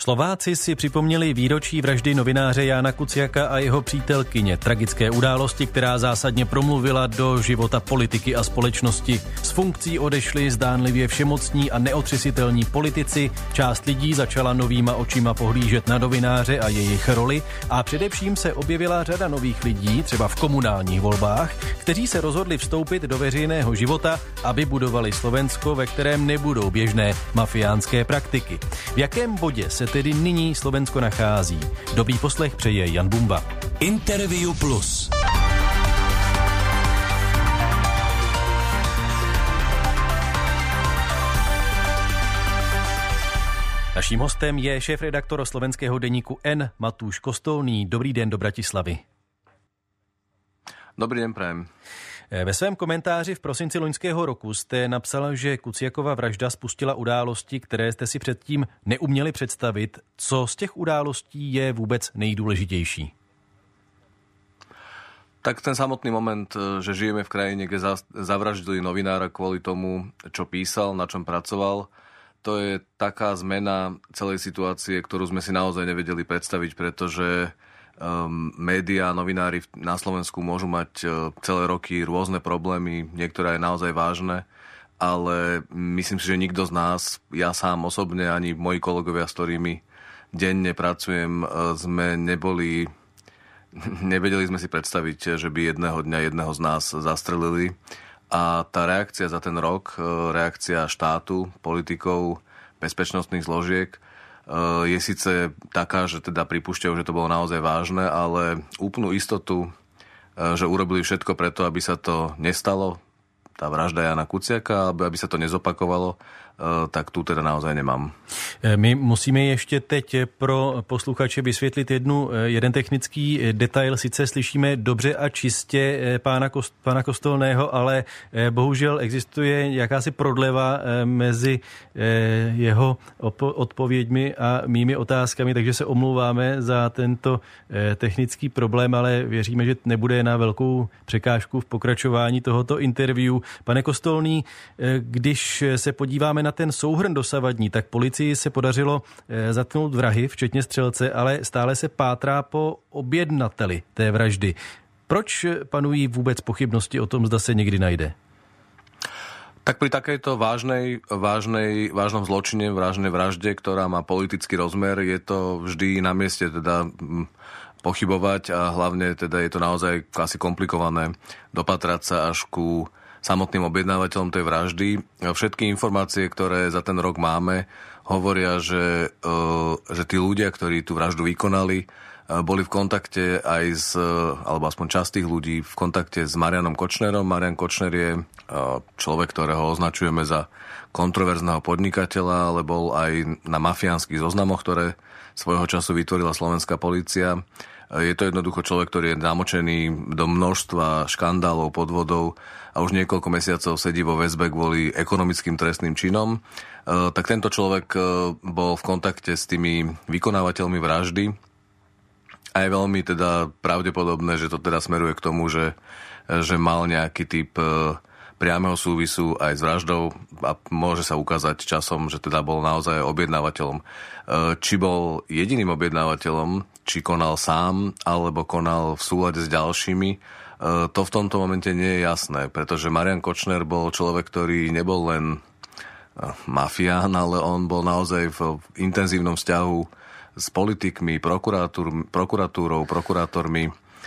Slováci si připomněli výročí vraždy novináře Jána Kuciaka a jeho přítelkyně. Tragické události, která zásadně promluvila do života politiky a společnosti. Z funkcí odešli zdánlivě všemocní a neotřesitelní politici. Část lidí začala novýma očima pohlížet na novináře a jejich roli a především se objevila řada nových lidí, třeba v komunálních volbách, kteří se rozhodli vstoupit do veřejného života, aby budovali Slovensko, ve kterém nebudou běžné mafiánské praktiky. V jakém bodě se tedy nyní Slovensko nachází? Dobrý poslech přeje Jan Bumba. Interview Plus. Naším hostem je šéfredaktor slovenského deníku N Matúš Kostolný. Dobrý den do Bratislavy. Dobrý den, prajem. Ve svém komentáři v prosinci loňského roku jste napsal, že Kuciakova vražda spustila události, které jste si předtím neuměli představit. Co z těch událostí je vůbec nejdůležitější? Tak ten samotný moment, že žijeme v krajine, kde zavraždili novinára kvôli tomu, čo písal, na čom pracoval, to je taká zmena celej situácie, ktorú sme si naozaj nevedeli predstaviť, pretože médiá a novinári na Slovensku môžu mať celé roky rôzne problémy, niektoré aj naozaj vážne, ale myslím si, že nikto z nás, ja sám osobne, ani moji kolegovia, s ktorými denne pracujem, nevedeli sme si predstaviť, že by jedného dňa jedného z nás zastrelili. A tá reakcia za ten rok, reakcia štátu, politikov, bezpečnostných zložiek, je síce taká, že teda pripúšťajú, že to bolo naozaj vážne, ale úplnú istotu, že urobili všetko preto, aby sa to nestalo, tá vražda Jána Kuciaka, aby sa to nezopakovalo, tak tu teda naozaj nemám. My musíme ještě teď pro posluchače vysvětlit jeden technický detail. Sice slyšíme dobře a čistě pana Kostolného, ale bohužel existuje jakási prodleva mezi jeho odpověďmi a mými otázkami, takže se omlouváme za tento technický problém, ale věříme, že nebude na velkou překážku v pokračování tohoto interview. Pane Kostolný, když se podíváme na ten souhrn dosavadní, tak policii se podařilo zatknout vrahy, včetně střelce, ale stále se pátrá po objednateli té vraždy. Proč panují vůbec pochybnosti o tom, zda se někdy najde? Tak pri takejto vážnom zločine, vážnej vražde, ktorá má politický rozmer, je to vždy na mieste teda pochybovať a hlavne teda je to naozaj asi komplikované dopatrať sa až ku samotným objednávateľom tej vraždy. Všetky informácie, ktoré za ten rok máme, hovoria, že tí ľudia, ktorí tú vraždu vykonali, boli v kontakte aj alebo aspoň časť tých ľudí v kontakte s Marianom Kočnerom. Marian Kočner je človek, ktorého označujeme za kontroverzného podnikateľa, ale bol aj na mafiánskych zoznamoch, ktoré svojho času vytvorila slovenská polícia. Je to jednoducho človek, ktorý je namočený do množstva škandálov, podvodov a už niekoľko mesiacov sedí vo väzbe kvôli ekonomickým trestným činom. Tak tento človek bol v kontakte s tými vykonávateľmi vraždy a je veľmi teda pravdepodobné, že to teda smeruje k tomu, že mal nejaký typ priameho súvisu aj s vraždou a môže sa ukázať časom, že teda bol naozaj objednávateľom. Či bol jediným objednávateľom, či konal sám, alebo konal v súlade s ďalšími, to v tomto momente nie je jasné, pretože Marian Kočner bol človek, ktorý nebol len mafián, ale on bol naozaj v intenzívnom vzťahu s politikmi, prokurátormi,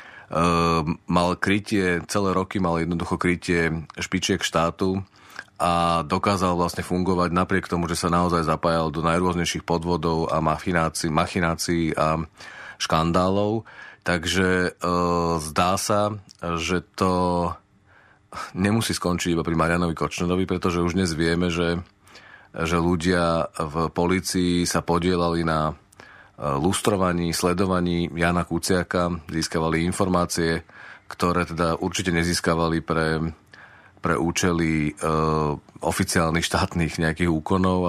mal krytie, celé roky mal jednoducho krytie špičiek štátu a dokázal vlastne fungovať napriek tomu, že sa naozaj zapájal do najrôznejších podvodov a machinácií a škandálov. Takže zdá sa, že to nemusí skončiť iba pri Marianovi Kočnerovi, pretože už dnes vieme, že ľudia v polícii sa podielali na lustrovaní, sledovaní Jána Kuciaka, získavali informácie, ktoré teda určite nezískavali pre účely oficiálnych štátnych nejakých úkonov a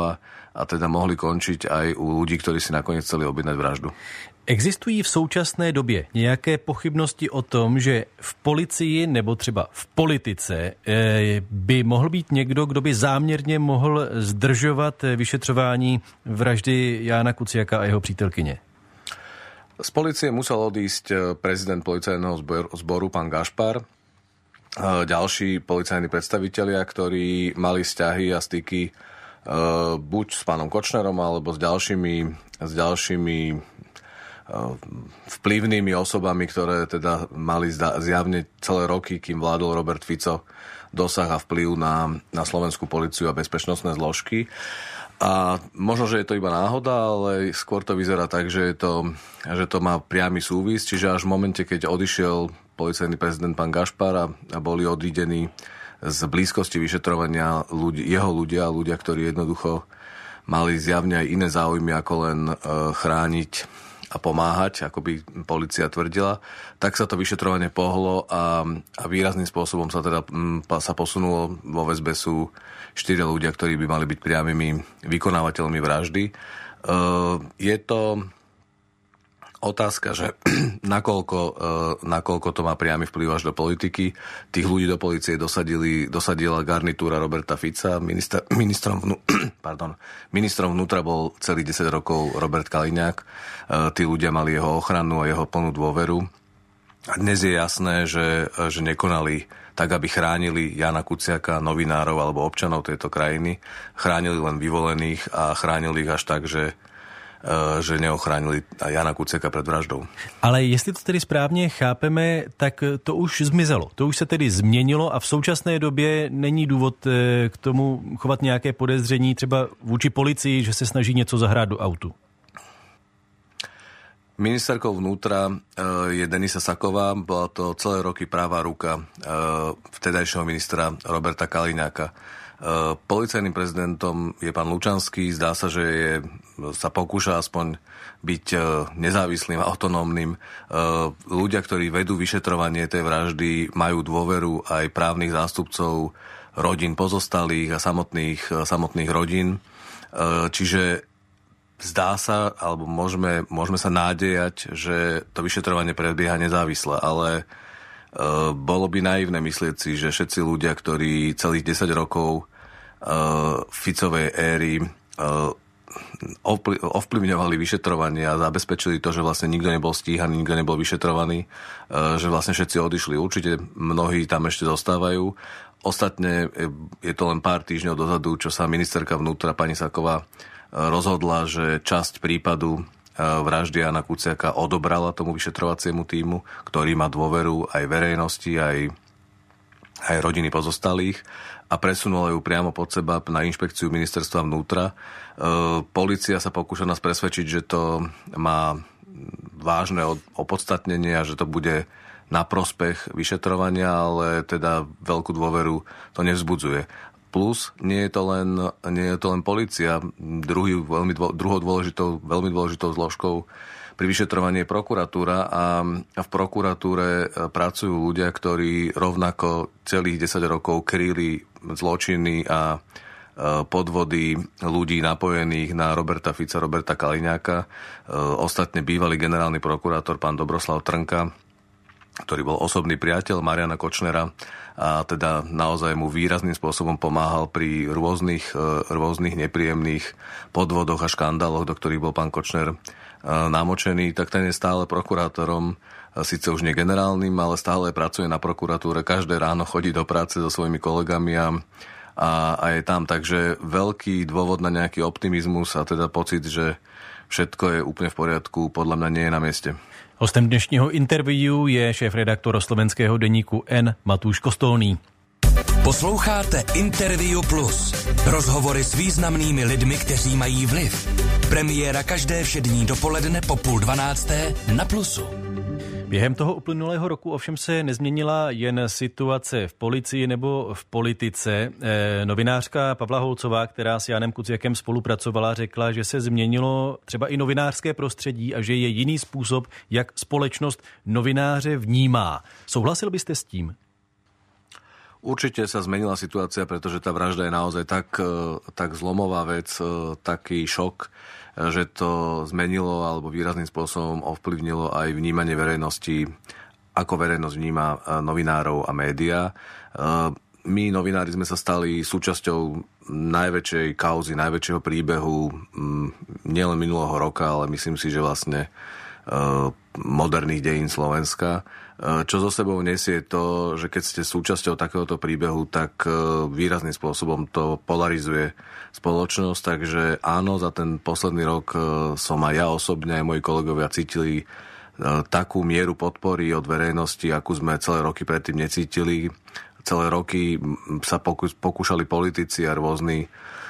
a teda mohli končiť aj u ľudí, ktorí si nakoniec chceli objednať vraždu. Existují v současné době nějaké pochybnosti o tom, že v policii nebo třeba v politice by mohl být někdo, kdo by záměrně mohl zdržovat vyšetřování vraždy Jána Kuciaka a jeho přítelkyně? Z policie musel odísť prezident policajného zboru, pán Gašpar, ďalší policajní predstavitelia, ktorí mali vzťahy a styky buď s pánom Kočnerom, alebo s ďalšími vplyvnými osobami, ktoré teda mali zjavne celé roky, kým vládol Robert Fico, dosah a vplyv na slovenskú políciu a bezpečnostné zložky. A možno, že je to iba náhoda, ale skôr to vyzerá tak, že to má priamy súvis. Čiže až v momente, keď odišiel policajný prezident pán Gašpar a boli odídení z blízkosti vyšetrovania ľudia, ktorí jednoducho mali zjavne aj iné záujmy, ako len chrániť a pomáhať, ako by polícia tvrdila, tak sa to vyšetrovanie pohlo a výrazným spôsobom sa posunulo. Vo väzbe sú 4 ľudia, ktorí by mali byť priamymi vykonávateľmi vraždy. Je to otázka, že nakoľko to má priamy vplyv až do politiky. Tých ľudí do polície dosadila garnitúra Roberta Fica. Ministrom vnútra bol celý 10 rokov Robert Kaliňák. Tí ľudia mali jeho ochranu a jeho plnú dôveru. A dnes je jasné, že nekonali tak, aby chránili Jána Kuciaka, novinárov alebo občanov tejto krajiny. Chránili len vyvolených a chránili ich až tak, že neochránili Jana Kuciaka před vraždou. Ale jestli to tedy správně chápeme, tak to už zmizelo. To už se tedy změnilo a v současné době není důvod k tomu chovat nějaké podezření třeba vůči policii, že se snaží něco zahrát do autu. Ministerkou vnútra je Denisa Saková, bola to celé roky práva ruka vtedajšieho ministra Roberta Kaliňáka. Policajným prezidentom je pán Lučanský. Zdá sa, že sa pokúša aspoň byť nezávislým a autonómnym. Ľudia, ktorí vedú vyšetrovanie tej vraždy, majú dôveru aj právnych zástupcov rodín pozostalých a samotných rodín. Čiže zdá sa, alebo môžeme sa nádejať, že to vyšetrovanie prebieha nezávisle, ale bolo by naivné myslieť si, že všetci ľudia, ktorí celých 10 rokov Ficovej éry ovplyvňovali vyšetrovanie a zabezpečili to, že vlastne nikto nebol stíhaný, nikto nebol vyšetrovaný, že vlastne všetci odišli. Určite mnohí tam ešte zostávajú. Ostatne je to len pár týždňov dozadu, čo sa ministerka vnútra pani Saková rozhodla, že časť prípadu vraždy Jána Kuciaka odobrala tomu vyšetrovaciemu tímu, ktorý má dôveru aj verejnosti, aj rodiny pozostalých a presunula ju priamo pod seba na inšpekciu ministerstva vnútra. Polícia sa pokúša nás presvedčiť, že to má vážne opodstatnenie a že to bude na prospech vyšetrovania, ale teda veľkú dôveru to nevzbudzuje. Plus, nie je to len polícia. Druhou veľmi dôležitou zložkou pri vyšetrovaní je prokuratúra a v prokuratúre pracujú ľudia, ktorí rovnako celých 10 rokov kryli zločiny a podvody ľudí napojených na Roberta Fica, Roberta Kaliňáka. Ostatne bývalý generálny prokurátor pán Dobroslav Trnka, ktorý bol osobný priateľ Mariana Kočnera a teda naozaj mu výrazným spôsobom pomáhal pri rôznych nepríjemných podvodoch a škandáloch, do ktorých bol pán Kočner namočený, tak ten je stále prokurátorom, síce už nie generálnym, ale stále pracuje na prokuratúre, každé ráno chodí do práce so svojimi kolegami a je tam. Takže veľký dôvod na nejaký optimizmus a teda pocit, že všetko je úplne v poriadku, podľa mňa nie je na mieste. Hostem dnešního interview je šéf-redaktor slovenského deníku N Matúš Kostolný. Posloucháte Interview Plus. Rozhovory s významnými lidmi, kteří mají vliv. Premiéra každé všední dopoledne po 11:30 na Plusu. Během toho uplynulého roku ovšem se nezměnila jen situace v policii nebo v politice. Novinářka Pavla Holcová, která s Jánem Kuciakem spolupracovala, řekla, že se změnilo třeba i novinářské prostředí a že je jiný způsob, jak společnost novináře vnímá. Souhlasil byste s tím? Určite sa zmenila situácia, pretože tá vražda je naozaj tak zlomová vec, taký šok, že to zmenilo alebo výrazným spôsobom ovplyvnilo aj vnímanie verejnosti, ako verejnosť vníma novinárov a médiá. My, novinári, sme sa stali súčasťou najväčšej kauzy, najväčšieho príbehu nielen minulého roka, ale myslím si, že vlastne moderných dejín Slovenska. Čo so sebou nesie to, že keď ste súčasťou takéhoto príbehu, tak výrazným spôsobom to polarizuje spoločnosť. Takže áno, za ten posledný rok som aj ja osobne, aj moji kolegovia cítili takú mieru podpory od verejnosti, akú sme celé roky predtým necítili. Celé roky sa pokúšali politici a rôzni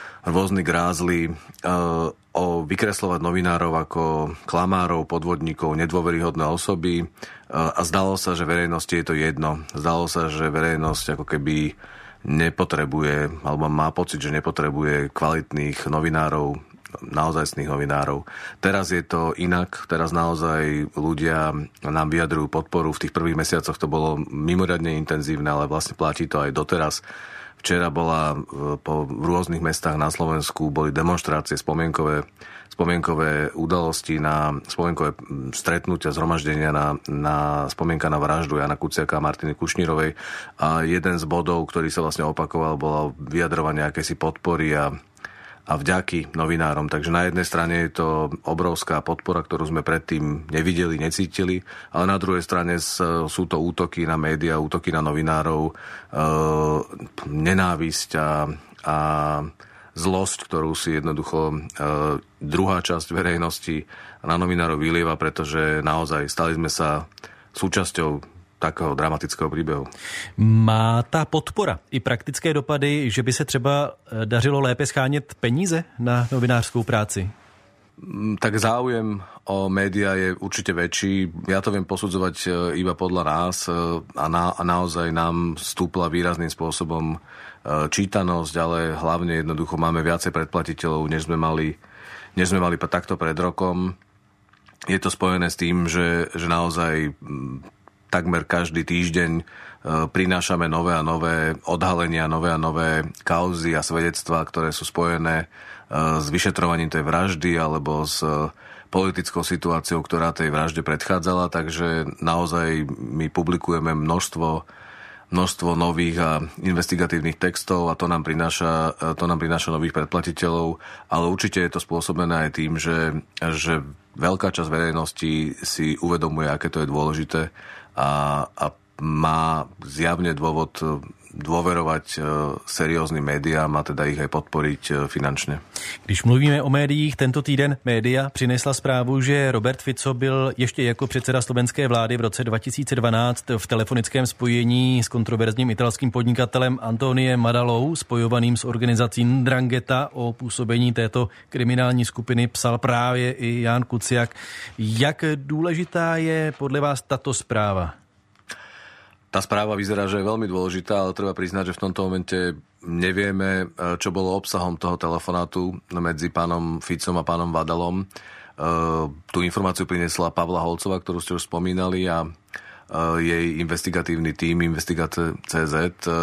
grázli vykreslovať novinárov ako klamárov, podvodníkov, nedôveryhodné osoby a zdalo sa, že verejnosti je to jedno. Zdalo sa, že verejnosť ako keby nepotrebuje, alebo má pocit, že nepotrebuje kvalitných novinárov, naozajstných novinárov. Teraz je to inak, teraz naozaj ľudia nám vyjadrujú podporu. V tých prvých mesiacoch to bolo mimoriadne intenzívne, ale vlastne platí to aj doteraz. Včera bola v rôznych mestách na Slovensku boli demonštrácie, spomienkové udalosti, spomienkové stretnutia, zhromaždenia na spomienka na vraždu Jana Kuciaka a Martiny Kušnírovej. A jeden z bodov, ktorý sa vlastne opakoval, bolo vyjadrovanie akési podpory a vďaky novinárom. Takže na jednej strane je to obrovská podpora, ktorú sme predtým nevideli, necítili, ale na druhej strane sú to útoky na médiá, útoky na novinárov, nenávisť a zlosť, ktorú si jednoducho druhá časť verejnosti na novinárov vylieva, pretože naozaj stali sme sa súčasťou takého dramatického príbehu. Má ta podpora i praktické dopady, že by se třeba dařilo lépe schánět peníze na novinářskou práci? Tak záujem o médiá je určite väčší. Ja to viem posudzovať iba podľa nás a naozaj nám stúpla výrazným spôsobom čítanosť, ale hlavne jednoducho máme viacej predplatiteľov, než sme mali takto pred rokom. Je to spojené s tým, že naozaj takmer každý týždeň prinášame nové a nové odhalenia, nové a nové kauzy a svedectvá, ktoré sú spojené s vyšetrovaním tej vraždy alebo s politickou situáciou, ktorá tej vražde predchádzala. Takže naozaj my publikujeme množstvo nových a investigatívnych textov a to nám prináša nových predplatiteľov, ale určite je to spôsobené aj tým, že veľká časť verejnosti si uvedomuje, aké to je dôležité a má zjavne dôvod dôverovať serióznym médiám a teda ich aj podporiť finančně. Když mluvíme o médiích, tento týden média přinesla zprávu, že Robert Fico byl ještě jako předseda slovenské vlády v roce 2012 v telefonickém spojení s kontroverzním italským podnikatelem Antoniem Madalou, spojovaným s organizací 'Ndrangheta'. O působení této kriminální skupiny psal právě i Ján Kuciak. Jak důležitá je podle vás tato správa? Tá správa vyzerá, že je veľmi dôležitá, ale treba priznať, že v tomto momente nevieme, čo bolo obsahom toho telefonátu medzi pánom Ficom a pánom Vadalom. Tú informáciu priniesla Pavla Holcová, ktorú ste už spomínali, a jej investigatívny tím Investigate.cz.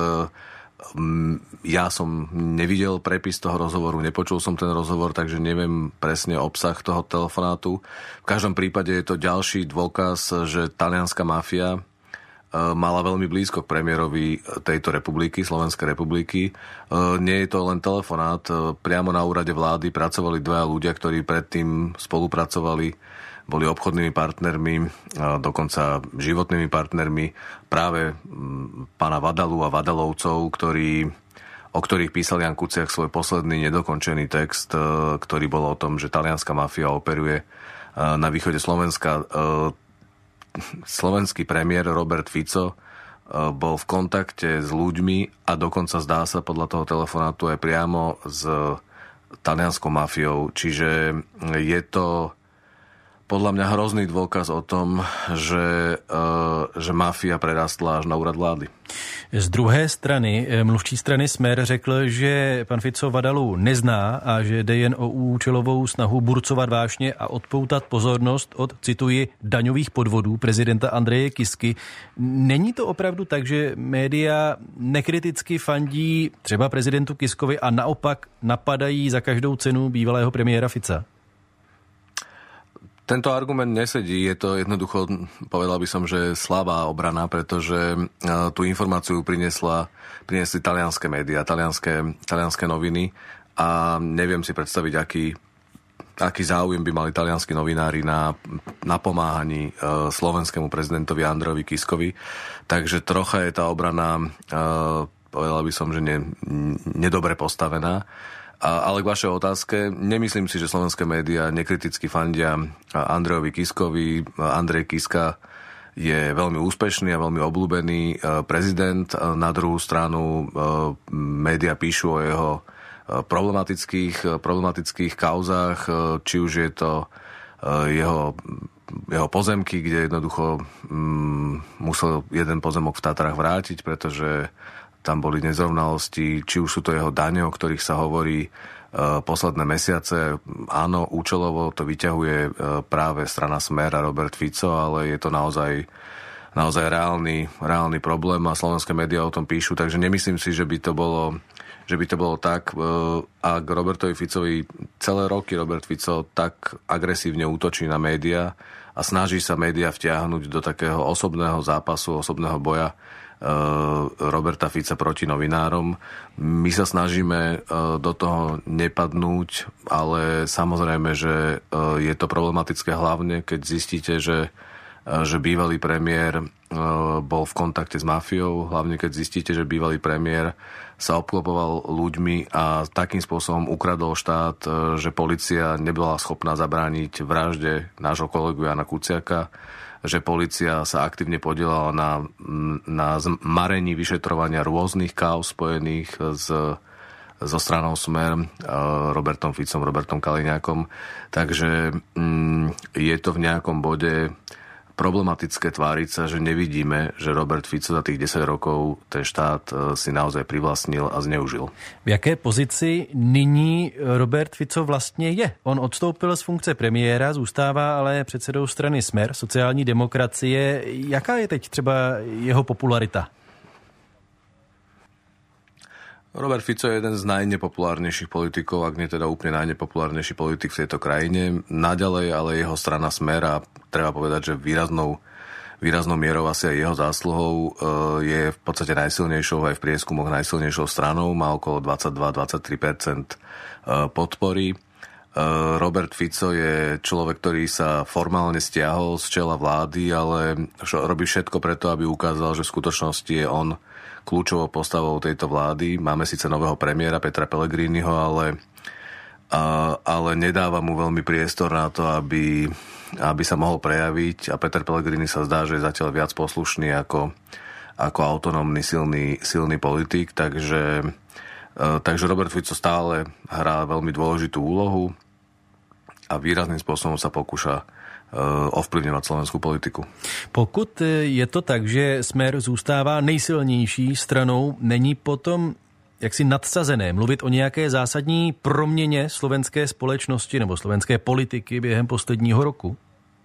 Ja som nevidel prepis toho rozhovoru, nepočul som ten rozhovor, takže neviem presne obsah toho telefonátu. V každom prípade je to ďalší dôkaz, že talianská mafia mala veľmi blízko k premiérovi tejto republiky, Slovenskej republiky. Nie je to len telefonát. Priamo na úrade vlády pracovali dvaja ľudia, ktorí predtým spolupracovali, boli obchodnými partnermi, dokonca životnými partnermi práve pána Vadalu a Vadalovcov, o ktorých písal Ján Kuciak svoj posledný nedokončený text, ktorý bol o tom, že talianská mafia operuje na východe Slovenska. Slovenský premiér Robert Fico bol v kontakte s ľuďmi a dokonca zdá sa podľa toho telefonátu aj priamo s talianskou mafiou. Čiže je to podľa mňa hrozný dôkaz o tom, že mafia prerastla až na úrad vlády. Z druhé strany, mluvčí strany Smer řekl, že pan Fico Vadalu nezná a že jde jen o účelovou snahu burcovat vášně a odpoutat pozornost od, cituji, daňových podvodů prezidenta Andreje Kisky. Není to opravdu tak, že média nekriticky fandí třeba prezidentu Kiskovi a naopak napadají za každou cenu bývalého premiéra Fica? Tento argument nesedí, je to jednoducho, povedal by som, že slabá obrana, pretože tú informáciu priniesli talianské médiá, talianské noviny a neviem si predstaviť, aký záujem by mali talianskí novinári na napomáhaní slovenskému prezidentovi Andrejovi Kiskovi. Takže trocha je tá obrana, povedal by som, že nedobre postavená. Ale k vašej otázke, nemyslím si, že slovenské médiá nekriticky fandia Andrejovi Kiskovi. Andrej Kiska je veľmi úspešný a veľmi obľúbený prezident. Na druhú stranu médiá píšu o jeho problematických kauzách, či už je to jeho pozemky, kde jednoducho musel jeden pozemok v Tatrách vrátiť, pretože tam boli nezrovnalosti, či už sú to jeho dane, o ktorých sa hovorí posledné mesiace. Áno, účelovo to vyťahuje práve strana Smer a Robert Fico, ale je to naozaj reálny problém a slovenské médiá o tom píšu, takže nemyslím si, že by to bolo tak. Ak Robertovi Ficovi celé roky Robert Fico tak agresívne útočí na médiá a snaží sa médiá vtiahnuť do takého osobného zápasu, osobného boja Roberta Fica proti novinárom. My sa snažíme do toho nepadnúť, ale samozrejme, že je to problematické hlavne, keď zistíte, že bývalý premiér bol v kontakte s mafiou, hlavne keď zistíte, že bývalý premiér sa obklopoval ľuďmi a takým spôsobom ukradol štát, že polícia nebola schopná zabrániť vražde nášho kolegu Jana Kuciaka, že polícia sa aktívne podielala na zmarení vyšetrovania rôznych káuz spojených so stranou Smer, Robertom Ficom, Robertom Kaliňákom. Takže je to v nejakom bode problematické tváriť sa, že nevidíme, že Robert Fico za tých 10 rokov ten štát si naozaj privlastnil a zneužil. V jaké pozici nyní Robert Fico vlastně je? On odstoupil z funkce premiéra, zůstává ale předsedou strany Smer, sociální demokracie. Jaká je teď třeba jeho popularita? Robert Fico je jeden z najnepopulárnejších politikov, ak nie teda úplne najnepopulárnejší politik v tejto krajine. Naďalej ale jeho strana Smer, a treba povedať, že výraznou mierou asi aj jeho zásluhou, je v podstate najsilnejšou, aj v prieskumoch najsilnejšou stranou, má okolo 22-23% podpory. Robert Fico je človek, ktorý sa formálne stiahol z čela vlády, ale robí všetko preto, aby ukázal, že v skutočnosti je on kľúčovou postavou tejto vlády. Máme síce nového premiéra Petra Pellegriniho, ale nedáva mu veľmi priestor na to, aby sa mohol prejaviť, a Peter Pellegrini sa zdá, že je zatiaľ viac poslušný ako autonómny silný politik, takže Robert Fico stále hrá veľmi dôležitú úlohu a výrazným spôsobom sa pokúša ovplyvňovat slovenskou politiku. Pokud je to tak, že Smer zůstává nejsilnější stranou, není potom jaksi nadsazené mluvit o nějaké zásadní proměně slovenské společnosti nebo slovenské politiky během posledního roku?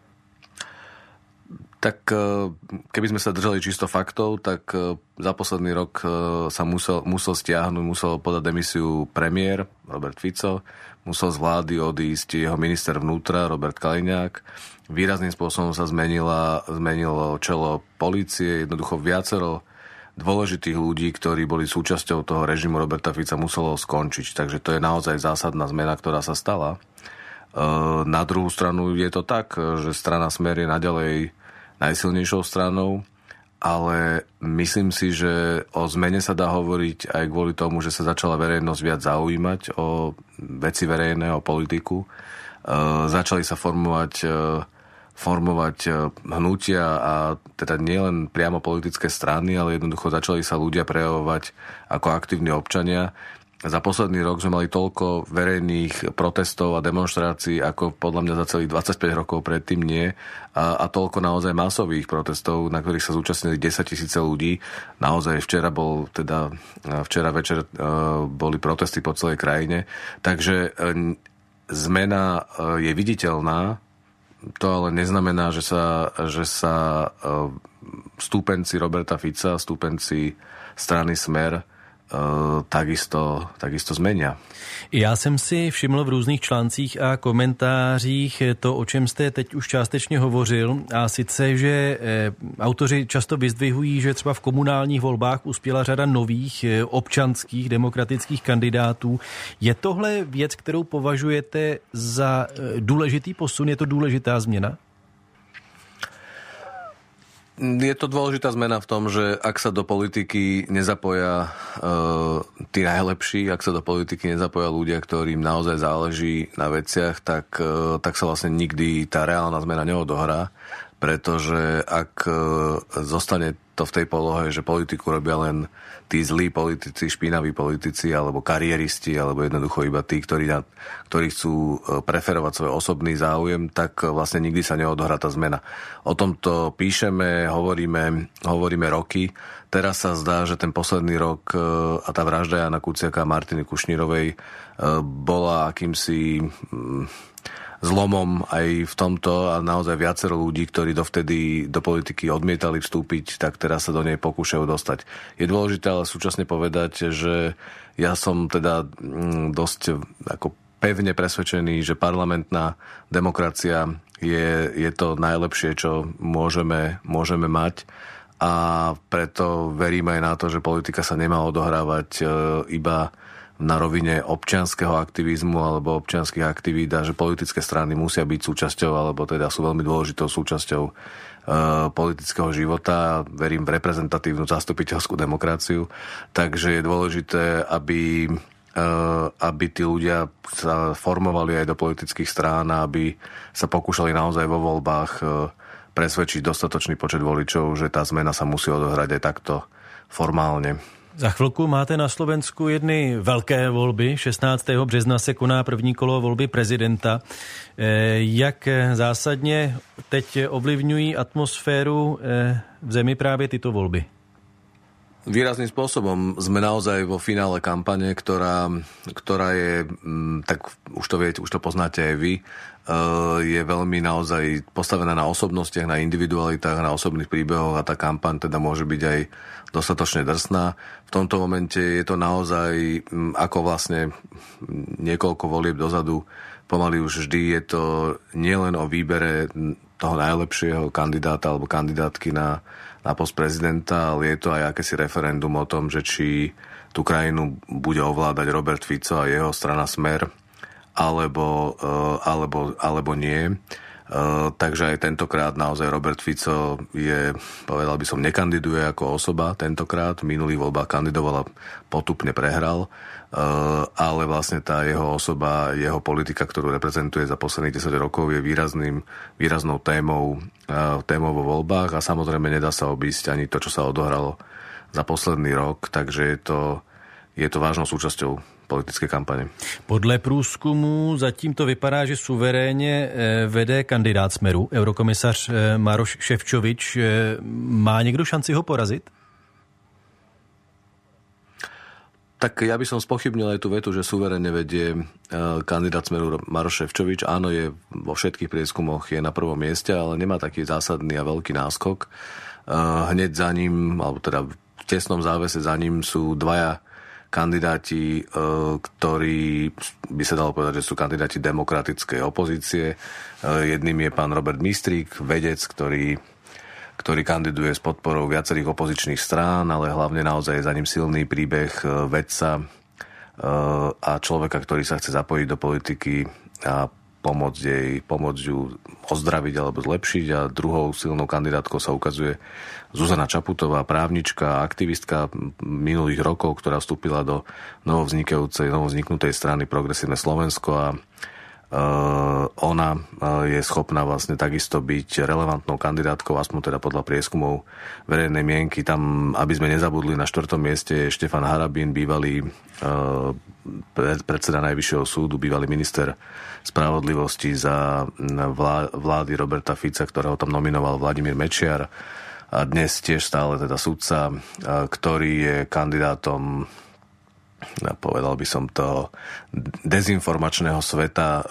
Tak keby sme sa držali čisto faktov, tak za posledný rok sa musel stiahnuť, musel podať demisiu premiér Robert Fico, musel z vlády odísť jeho minister vnútra Robert Kaliňák. Výrazným spôsobom sa zmenilo čelo polície, jednoducho viacero dôležitých ľudí, ktorí boli súčasťou toho režimu Roberta Fica, muselo skončiť. Takže to je naozaj zásadná zmena, ktorá sa stala. Na druhú stranu je to tak, že strana Smer je naďalej najsilnejšou stranou, ale myslím si, že o zmene sa dá hovoriť aj kvôli tomu, že sa začala verejnosť viac zaujímať o veci verejné, o politiku. Začali sa formovať hnutia, a teda nielen priamo politické strany, ale jednoducho začali sa ľudia prejavovať ako aktívni občania. za posledný rok sme mali toľko verejných protestov a demonštrácií, ako podľa mňa za celých 25 rokov predtým nie. A toľko naozaj masových protestov, na ktorých sa zúčastnili 10 000 ľudí. Naozaj včera večer boli protesty po celej krajine. Takže zmena je viditeľná. To ale neznamená, že sa stúpenci Roberta Fica, stúpenci strany Smer takisto zmenia. Já jsem si všiml v různých článcích a komentářích to, o čem jste teď už částečně hovořil, a sice, že autoři často vyzdvihují, že třeba v komunálních volbách uspěla řada nových občanských demokratických kandidátů. Je tohle věc, kterou považujete za důležitý posun? Je to důležitá změna? Je to dôležitá zmena v tom, že ak sa do politiky nezapoja tí najlepší, ak sa do politiky nezapoja ľudia, ktorým naozaj záleží na veciach, tak sa vlastne nikdy tá reálna zmena neodohrá, pretože ak zostane to v tej polohe, že politiku robia len tí zlí politici, špinaví politici alebo kariéristi, alebo jednoducho iba tí, ktorí chcú preferovať svoj osobný záujem, tak vlastne nikdy sa neodohrá tá zmena. O tomto píšeme, hovoríme roky. Teraz sa zdá, že ten posledný rok a tá vražda Jana Kuciaka a Martiny Kušnírovej bola akýmsi zlomom aj v tomto, a naozaj viacero ľudí, ktorí dovtedy do politiky odmietali vstúpiť, tak teraz sa do nej pokúšajú dostať. Je dôležité ale súčasne povedať, že ja som teda dosť ako pevne presvedčený, že parlamentná demokracia je to najlepšie, čo môžeme mať, a preto verím aj na to, že politika sa nemá odohrávať iba na rovine občianskeho aktivizmu alebo občianskych aktivít, a že politické strany musia byť súčasťou, alebo teda sú veľmi dôležitou súčasťou politického života. Verím v reprezentatívnu zastupiteľskú demokraciu, takže je dôležité, aby tí ľudia sa formovali aj do politických strán a aby sa pokúšali naozaj vo voľbách presvedčiť dostatočný počet voličov, že tá zmena sa musí odohrať aj takto formálne. Za chvilku máte na Slovensku jedny velké volby. 16. března se koná první kolo volby prezidenta. Jak zásadně teď ovlivňují atmosféru v zemi právě tyto volby? Výrazným spôsobom. Sme naozaj vo finále kampane, ktorá je, tak už to viete, už to poznáte aj vy, je veľmi naozaj postavená na osobnostiach, na individualitách, na osobných príbehoch, a tá kampaň teda môže byť aj dostatočne drsná. V tomto momente je to naozaj, ako vlastne niekoľko volieb dozadu, pomaly už vždy je to nielen o výbere toho najlepšieho kandidáta alebo kandidátky na post prezidenta, ale je to aj akési referendum o tom, že či tú krajinu bude ovládať Robert Fico a jeho strana Smer, alebo nie. Takže aj tentokrát naozaj Robert Fico povedal by som, nekandiduje ako osoba tentokrát. V minulých voľbách kandidoval a potupne prehral. Ale vlastne tá jeho osoba, jeho politika, ktorú reprezentuje za posledných 10 rokov, je výraznou témou vo voľbách, a samozrejme nedá sa obísť ani to, čo sa odohralo za posledný rok, takže je to vážnou súčasťou politické kampane. Podle průzkumu zatím to vypadá, že suverénně vede kandidát Smeru, eurokomisař Maroš Šefčovič. Má někdo šanci ho porazit? Tak ja by som spochybnil aj tú vetu, že suverénne vedie kandidát Smeru Maroš Šefčovič. Áno, je vo všetkých prieskumoch je na prvom mieste, ale nemá taký zásadný a veľký náskok. Hneď za ním, alebo teda v tesnom závese za ním sú dvaja kandidáti, ktorí by sa dalo povedať, že sú kandidáti demokratickej opozície. Jedným je pán Robert Mistrík, vedec, ktorý kandiduje s podporou viacerých opozičných strán, ale hlavne naozaj je za ním silný príbeh vedca a človeka, ktorý sa chce zapojiť do politiky a pomôcť ju ozdraviť alebo zlepšiť. A druhou silnou kandidátkou sa ukazuje Zuzana Čaputová, právnička, aktivistka minulých rokov, ktorá vstúpila do novovzniknutej strany Progresívne Slovensko, a Ona je schopná vlastne takisto byť relevantnou kandidátkou, aspoň teda podľa prieskumov verejnej mienky. Tam, aby sme nezabudli, na 4. mieste je Štefan Harabín, bývalý predseda Najvyššieho súdu, bývalý minister spravodlivosti za vlády Roberta Fica, ktorého tam nominoval Vladimír Mečiar, a dnes tiež stále teda sudca, ktorý je kandidátom, povedal by som to, dezinformačného sveta.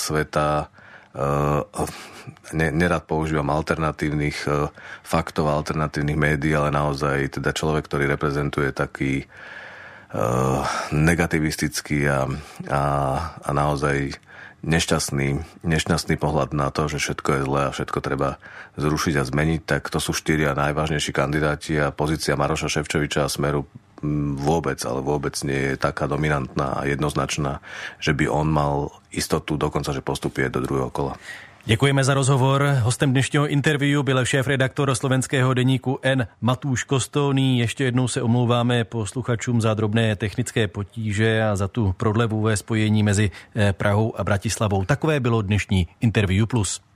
Nerad používam alternatívnych faktov, alternatívnych médií, ale naozaj teda človek, ktorý reprezentuje taký negativistický a naozaj nešťastný pohľad na to, že všetko je zlé a všetko treba zrušiť a zmeniť, tak to sú 4 najvážnejší kandidáti a pozícia Maroša Šefčoviča a Smeru vôbec nie je taká dominantná a jednoznačná, že by on mal istotu dokonca, že postupuje do druhého kola. Děkujeme za rozhovor. Hostem dnešního interview byl šéf-redaktor slovenského deníku N Matúš Kostolný. Ještě jednou se omlouváme posluchačům za drobné technické potíže a za tu prodlevu ve spojení mezi Prahou a Bratislavou. Takové bylo dnešní Interview Plus.